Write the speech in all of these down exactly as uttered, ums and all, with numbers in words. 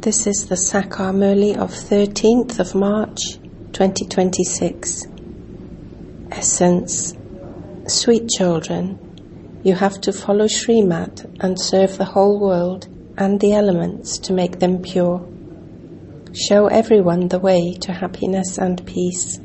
This is the Sakar Murli of thirteenth of March, twenty twenty-six. Essence. Sweet children, you have to follow Srimad and serve the whole world and the elements to make them pure. Show everyone the way to happiness and peace.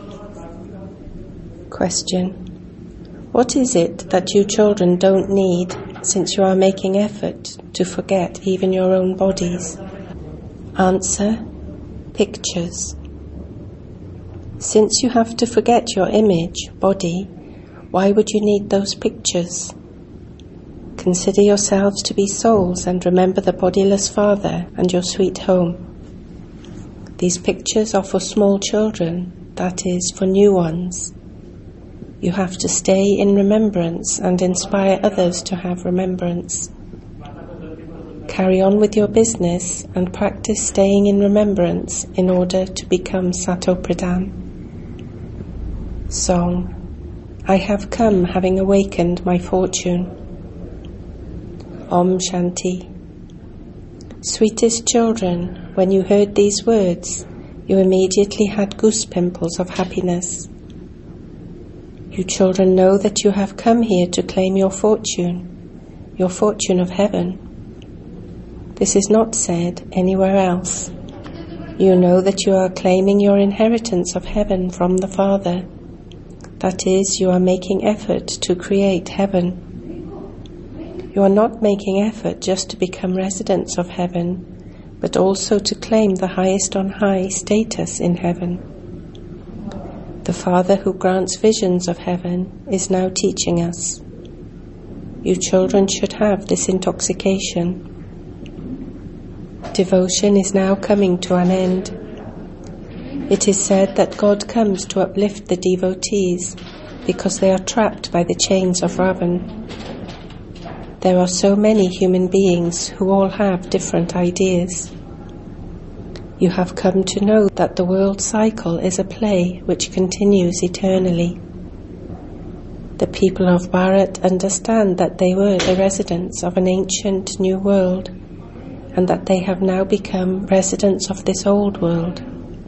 Question. What is it that you children don't need, since you are making effort to forget even your own bodies? Answer. Pictures. Since you have to forget your image, body, why would you need those pictures? Consider yourselves to be souls and remember the bodiless Father and your sweet home. These pictures are for small children, that is, for new ones. You have to stay in remembrance and inspire others to have remembrance. Carry on with your business and practice staying in remembrance in order to become Sato Pradhan. Song. I have come having awakened my fortune. Om Shanti. Sweetest children, when you heard these words, you immediately had goose pimples of happiness. You children know that you have come here to claim your fortune, your fortune of heaven. This is not said anywhere else. You know that you are claiming your inheritance of heaven from the Father. That is, you are making effort to create heaven. You are not making effort just to become residents of heaven, but also to claim the highest on high status in heaven. The Father who grants visions of heaven is now teaching us. You children should have this intoxication. Devotion is now coming to an end. It is said that God comes to uplift the devotees because they are trapped by the chains of Ravan. There are so many human beings who all have different ideas. You have come to know that the world cycle is a play which continues eternally. The people of Bharat understand that they were the residents of an ancient new world, and that they have now become residents of this old world.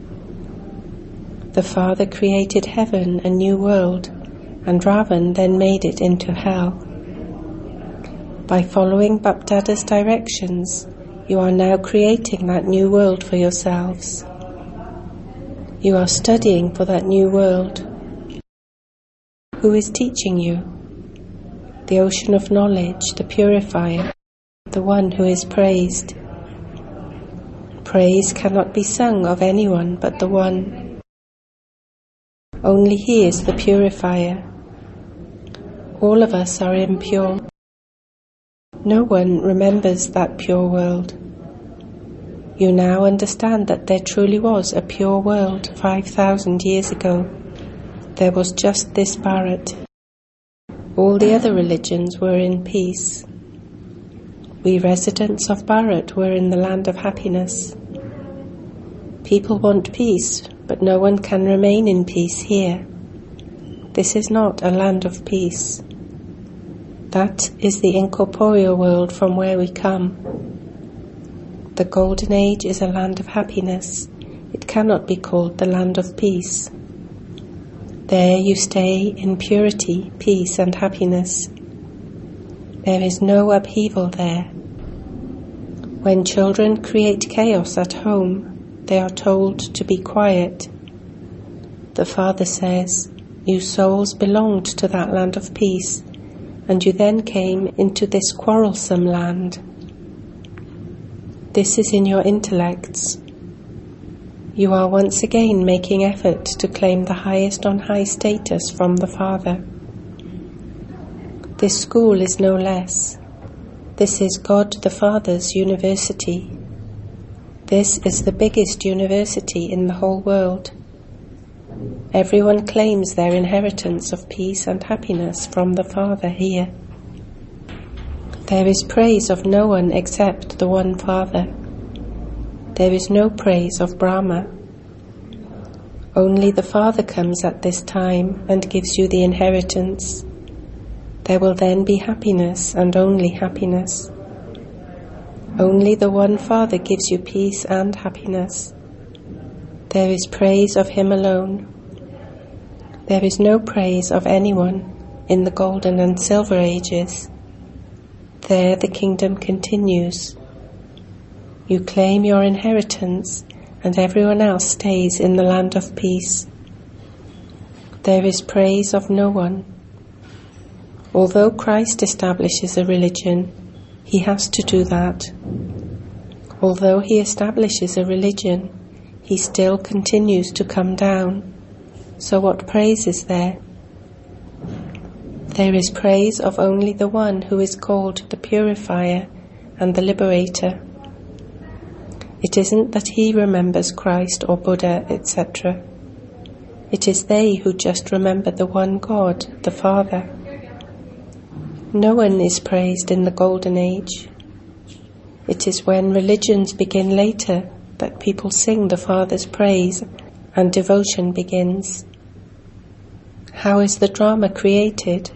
The Father created heaven, a new world, and Ravan then made it into hell. By following Bapdada's directions, you are now creating that new world for yourselves. You are studying for that new world. Who is teaching you? The ocean of knowledge, the purifier, the one who is praised. Praise cannot be sung of anyone but the one. Only He is the purifier. All of us are impure. No one remembers that pure world. You now understand that there truly was a pure world five thousand years ago. There was just this Bharat. All the other religions were in peace. We residents of Bharat were in the land of happiness. People want peace, but no one can remain in peace here. This is not a land of peace. That is the incorporeal world from where we come. The Golden Age is a land of happiness. It cannot be called the land of peace. There you stay in purity, peace and happiness. There is no upheaval there. When children create chaos at home, they are told to be quiet. The Father says, you souls belonged to that land of peace, and you then came into this quarrelsome land. This is in your intellects. You are once again making effort to claim the highest on high status from the Father. This school is no less. This is God the Father's university. This is the biggest university in the whole world. Everyone claims their inheritance of peace and happiness from the Father here. There is praise of no one except the one Father. There is no praise of Brahma. Only the Father comes at this time and gives you the inheritance. There will then be happiness and only happiness. Only the one Father gives you peace and happiness. There is praise of Him alone. There is no praise of anyone in the golden and silver ages. There the kingdom continues. You claim your inheritance, and everyone else stays in the land of peace. There is praise of no one. Although Christ establishes a religion, He has to do that. Although He establishes a religion, He still continues to come down. So what praise is there? There is praise of only the one who is called the Purifier and the Liberator. It isn't that he remembers Christ or Buddha, et cetera. It is they who just remember the one God, the Father. No one is praised in the Golden Age. It is when religions begin later that people sing the Father's praise and devotion begins. How is the drama created?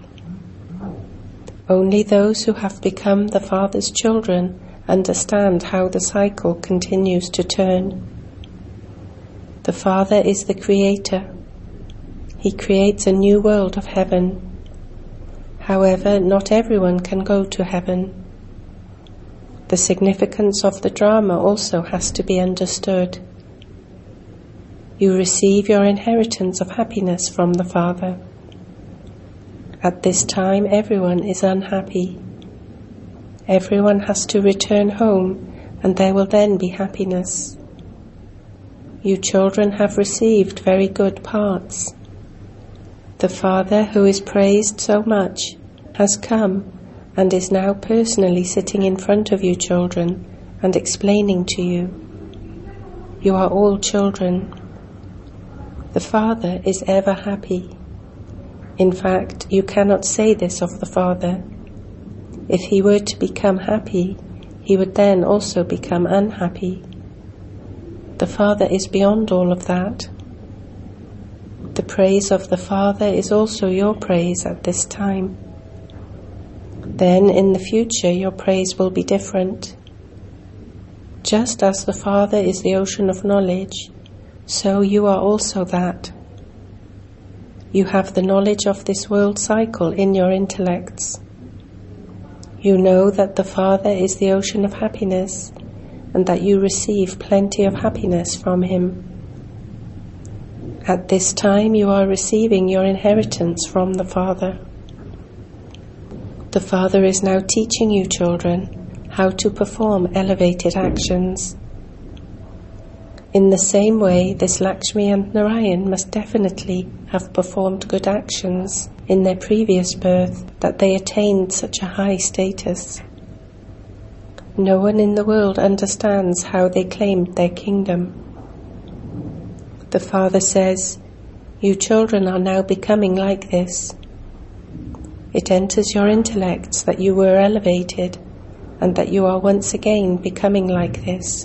Only those who have become the Father's children understand how the cycle continues to turn. The Father is the Creator. He creates a new world of heaven. However, not everyone can go to heaven. The significance of the drama also has to be understood. You receive your inheritance of happiness from the Father. At this time, everyone is unhappy. Everyone has to return home, and there will then be happiness. You children have received very good parts. The Father, who is praised so much, has come and is now personally sitting in front of you children and explaining to you. You are all children. The Father is ever happy. In fact, you cannot say this of the Father. If He were to become happy, He would then also become unhappy. The Father is beyond all of that. The praise of the Father is also your praise at this time. Then in the future your praise will be different. Just as the Father is the ocean of knowledge, so you are also that. You have the knowledge of this world cycle in your intellects. You know that the Father is the ocean of happiness, and that you receive plenty of happiness from Him. At this time you are receiving your inheritance from the Father. The Father is now teaching you children how to perform elevated actions. In the same way, this Lakshmi and Narayan must definitely have performed good actions in their previous birth that they attained such a high status. No one in the world understands how they claimed their kingdom. The Father says, "You children are now becoming like this." It enters your intellects that you were elevated and that you are once again becoming like this.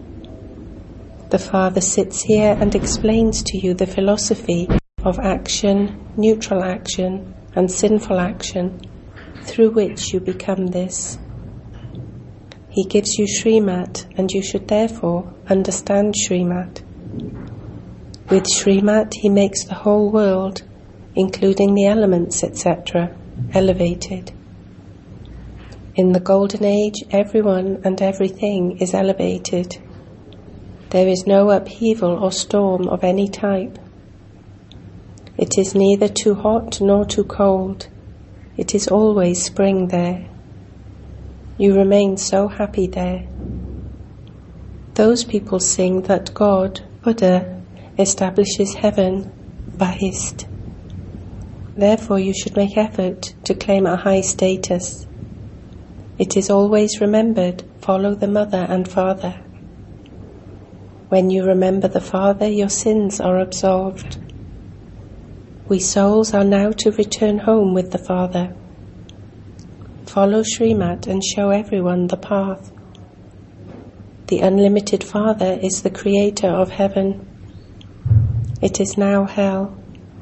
The Father sits here and explains to you the philosophy of action, neutral action, and sinful action, through which you become this. He gives you Srimat, and you should therefore understand Srimat. With Srimat, He makes the whole world, including the elements, et cetera, elevated. In the Golden Age, everyone and everything is elevated. There is no upheaval or storm of any type. It is neither too hot nor too cold. It is always spring there. You remain so happy there. Those people sing that God, Buddha, establishes heaven, Bahist. Therefore you should make effort to claim a high status. It is always remembered, follow the mother and father. When you remember the Father, your sins are absolved. We souls are now to return home with the Father. Follow Srimat and show everyone the path. The unlimited Father is the creator of heaven. It is now hell.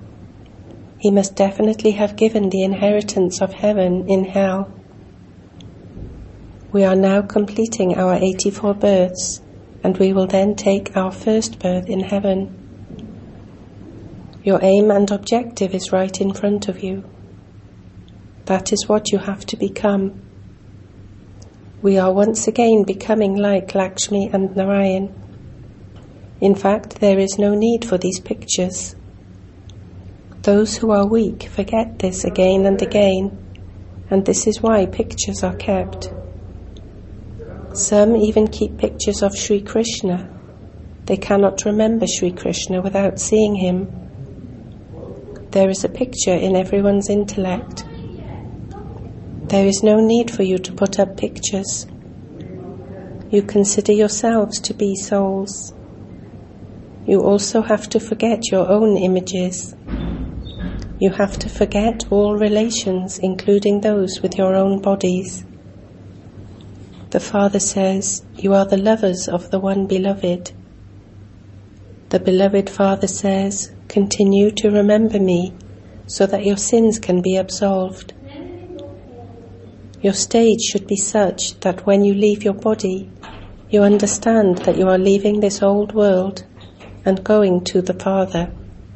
He must definitely have given the inheritance of heaven in hell. We are now completing our eighty-four births, and we will then take our first birth in heaven. Your aim and objective is right in front of you. That is what you have to become. We are once again becoming like Lakshmi and Narayan. In fact, there is no need for these pictures. Those who are weak forget this again and again, and this is why pictures are kept. Some even keep pictures of Sri Krishna. They cannot remember Sri Krishna without seeing him. There is a picture in everyone's intellect. There is no need for you to put up pictures. You consider yourselves to be souls. You also have to forget your own images. You have to forget all relations, including those with your own bodies. The Father says, you are the lovers of the one beloved. The beloved Father says, continue to remember me so that your sins can be absolved. Your stage should be such that when you leave your body, you understand that you are leaving this old world and going to the Father.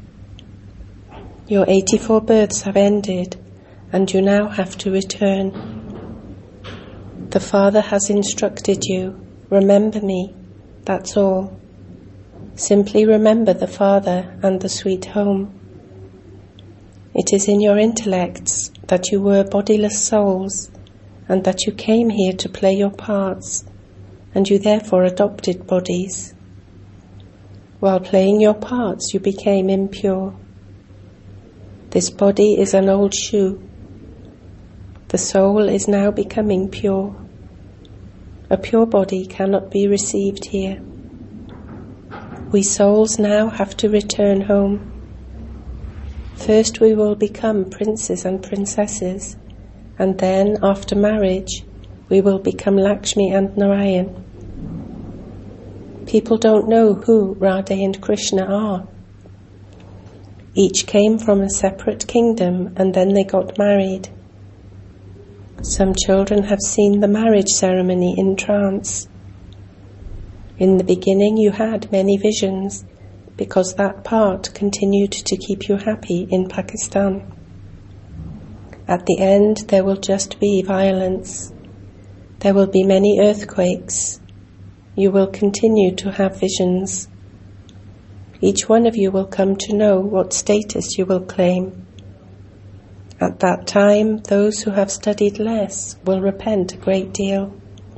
Your eighty-four births have ended, and you now have to return. The Father has instructed you, remember me, that's all. Simply remember the Father and the sweet home. It is in your intellects that you were bodiless souls, and that you came here to play your parts, and you therefore adopted bodies. While playing your parts, you became impure. This body is an old shoe. The soul is now becoming pure. A pure body cannot be received here. We souls now have to return home. First we will become princes and princesses, and then, after marriage, we will become Lakshmi and Narayan. People don't know who Radha and Krishna are. Each came from a separate kingdom and then they got married. Some children have seen the marriage ceremony in trance. In the beginning you had many visions, because that part continued to keep you happy in Pakistan. At the end there will just be violence. There will be many earthquakes. You will continue to have visions. Each one of you will come to know what status you will claim. At that time, those who have studied less will repent a great deal.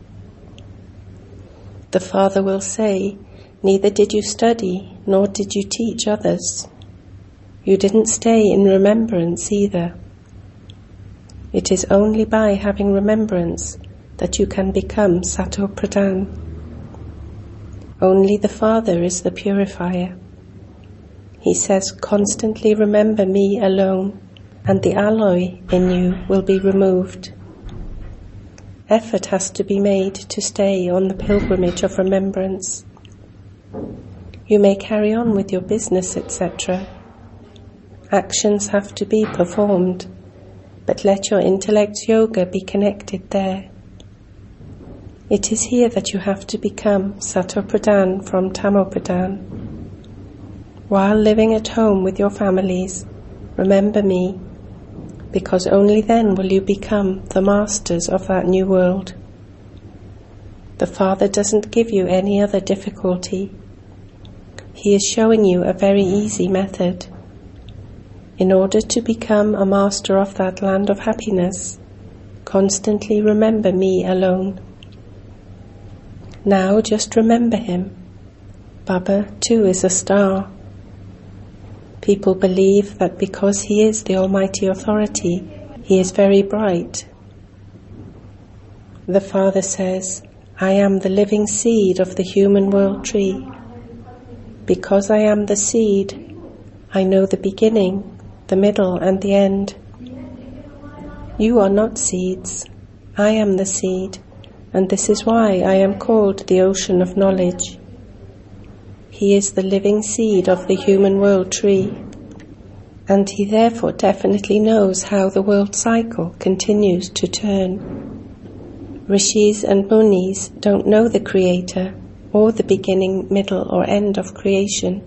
The Father will say, neither did you study, nor did you teach others. You didn't stay in remembrance either. It is only by having remembrance that you can become Sato Pradhan. Only the Father is the purifier. He says, constantly remember me alone, and the alloy in you will be removed. Effort has to be made to stay on the pilgrimage of remembrance. You may carry on with your business, et cetera. Actions have to be performed, but let your intellect's yoga be connected there. It is here that you have to become Sato Pradhan from Tamo Pradhan. While living at home with your families, remember me, because only then will you become the masters of that new world. The Father doesn't give you any other difficulty. He is showing you a very easy method. In order to become a master of that land of happiness, constantly remember me alone. Now just remember him. Baba too is a star. People believe that because he is the Almighty Authority, he is very bright. The Father says, I am the living seed of the human world tree. Because I am the seed, I know the beginning, the middle and the end. You are not seeds. I am the seed, and this is why I am called the ocean of knowledge. He is the living seed of the human world tree, and he therefore definitely knows how the world cycle continues to turn. Rishis and Munis don't know the Creator or the beginning, middle or end of creation.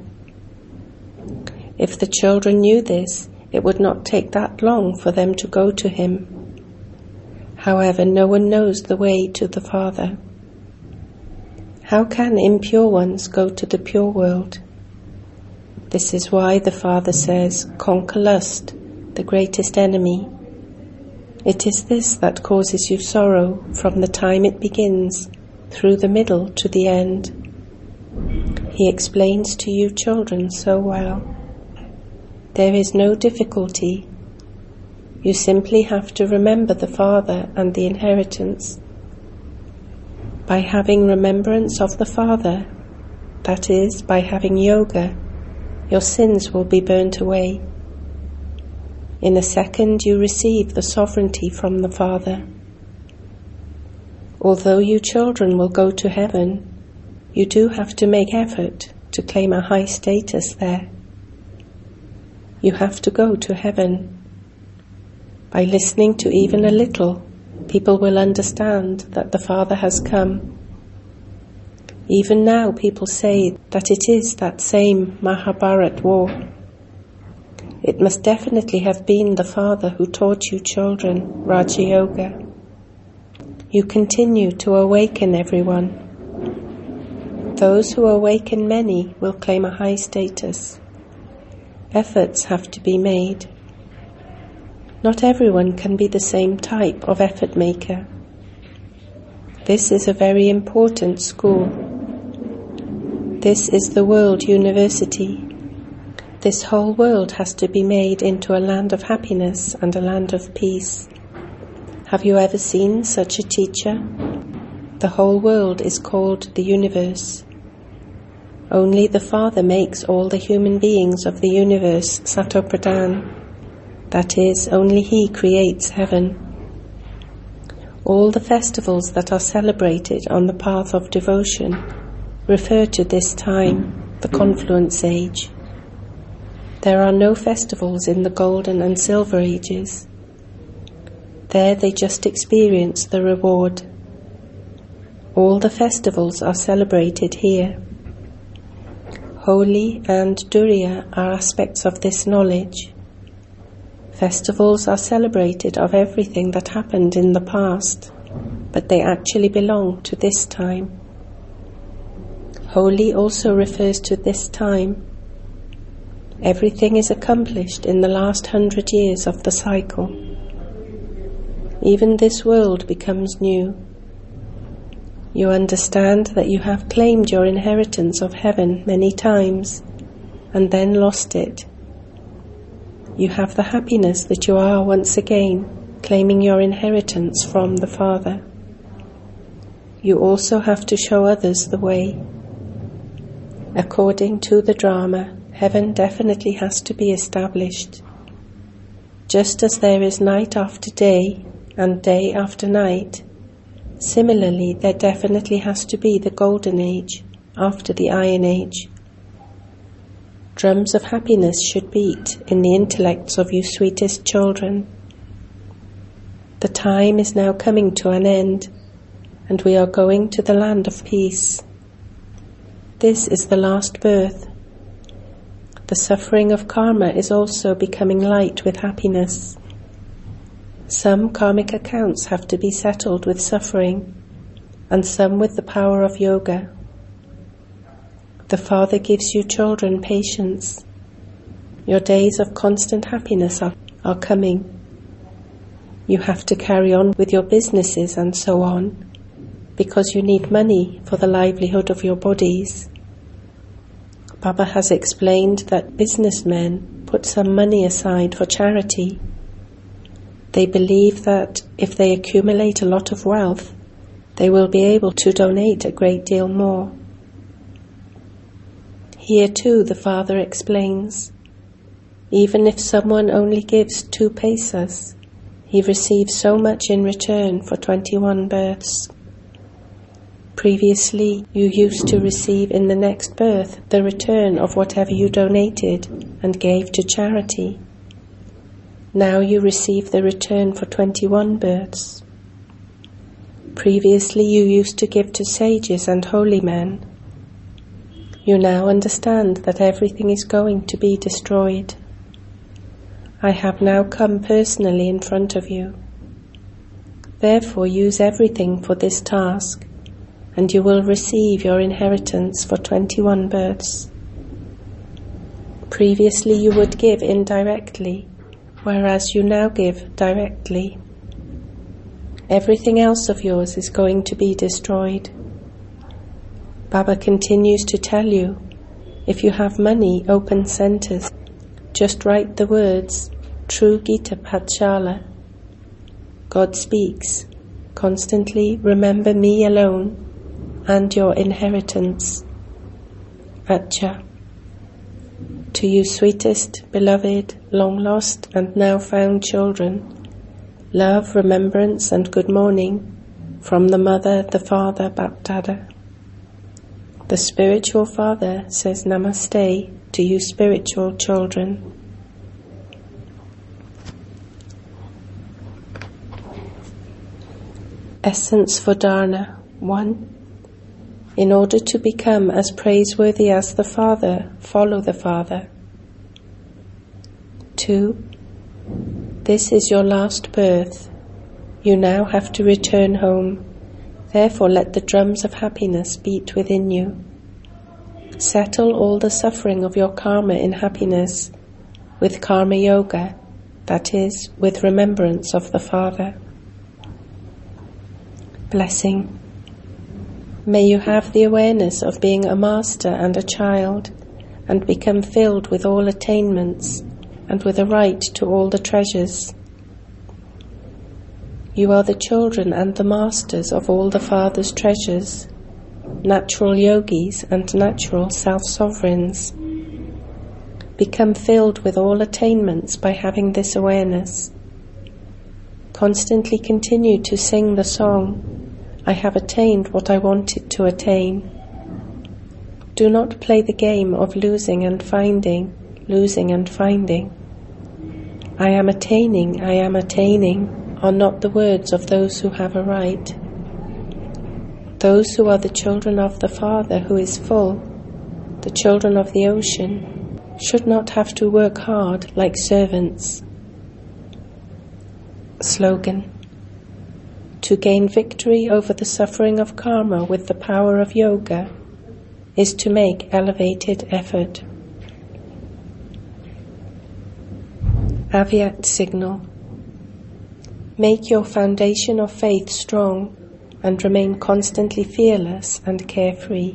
If the children knew this, it would not take that long for them to go to Him. However, no one knows the way to the Father. How can impure ones go to the pure world? This is why the Father says, conquer lust, the greatest enemy. It is this that causes you sorrow from the time it begins, through the middle to the end. He explains to you children so well. There is no difficulty. You simply have to remember the Father and the inheritance. By having remembrance of the Father, that is, by having yoga, your sins will be burnt away. In a second you receive the sovereignty from the Father. Although you children will go to heaven, you do have to make effort to claim a high status there. You have to go to heaven. By listening to even a little, people will understand that the Father has come. Even now people say that it is that same Mahabharat war. It must definitely have been the Father who taught you children Raja Yoga. You continue to awaken everyone. Those who awaken many will claim a high status. Efforts have to be made. Not everyone can be the same type of effort maker. This is a very important school. This is the World University. This whole world has to be made into a land of happiness and a land of peace. Have you ever seen such a teacher? The whole world is called the universe. Only the Father makes all the human beings of the universe Satopradhan. That is, only He creates heaven. All the festivals that are celebrated on the path of devotion refer to this time, the confluence age. There are no festivals in the golden and silver ages. There they just experience the reward. All the festivals are celebrated here. Holi and Duriya are aspects of this knowledge. Festivals are celebrated of everything that happened in the past, but they actually belong to this time. Holi also refers to this time. Everything is accomplished in the last hundred years of the cycle. Even this world becomes new. You understand that you have claimed your inheritance of heaven many times and then lost it. You have the happiness that you are once again claiming your inheritance from the Father. You also have to show others the way. According to the drama, heaven definitely has to be established. Just as there is night after day and day after night, similarly there definitely has to be the golden age after the iron age. Drums of happiness should beat in the intellects of you sweetest children. The time is now coming to an end, and we are going to the land of peace. This is the last birth. The suffering of karma is also becoming light with happiness. Some karmic accounts have to be settled with suffering, and some with the power of yoga. The Father gives you children patience. Your days of constant happiness are, are coming. You have to carry on with your businesses and so on, because you need money for the livelihood of your bodies. Baba has explained that businessmen put some money aside for charity. They believe that if they accumulate a lot of wealth, they will be able to donate a great deal more. Here too the Father explains, even if someone only gives two paisas, he receives so much in return for twenty-one births. Previously, you used to receive in the next birth the return of whatever you donated and gave to charity. Now you receive the return for twenty-one births. Previously you used to give to sages and holy men. You now understand that everything is going to be destroyed. I have now come personally in front of you. Therefore use everything for this task, and you will receive your inheritance for twenty-one births. Previously you would give indirectly, whereas you now give directly. Everything else of yours is going to be destroyed. Baba continues to tell you, if you have money, open centers. Just write the words, True Gita Patshala. God speaks. Constantly remember me alone and your inheritance. Acha. To you sweetest, beloved, long lost and now found children, love, remembrance and good morning from the mother, the father, Bapdada. The spiritual father says Namaste to you spiritual children. Essence for Dharna. one. In order to become as praiseworthy as the Father, follow the Father. two. This is your last birth. You now have to return home. Therefore let the drums of happiness beat within you. Settle all the suffering of your karma in happiness with karma yoga, that is, with remembrance of the Father. Blessing. May you have the awareness of being a master and a child, and become filled with all attainments and with a right to all the treasures. You are the children and the masters of all the Father's treasures, natural yogis and natural self-sovereigns. Become filled with all attainments by having this awareness. Constantly continue to sing the song, I have attained what I wanted to attain. Do not play the game of losing and finding, losing and finding. I am attaining, I am attaining are not the words of those who have a right. Those who are the children of the Father who is full, the children of the ocean, should not have to work hard like servants. Slogan. To gain victory over the suffering of karma with the power of yoga is to make elevated effort. Avyakt signal. Make your foundation of faith strong and remain constantly fearless and carefree.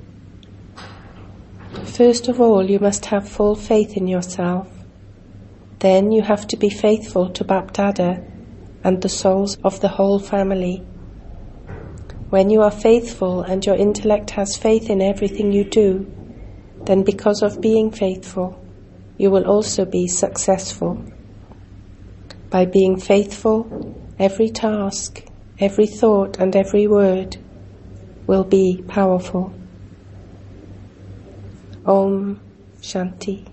First of all, you must have full faith in yourself. Then you have to be faithful to Bapdada and the souls of the whole family. When you are faithful and your intellect has faith in everything you do, then because of being faithful, you will also be successful. By being faithful, every task, every thought and every word will be powerful. Om Shanti.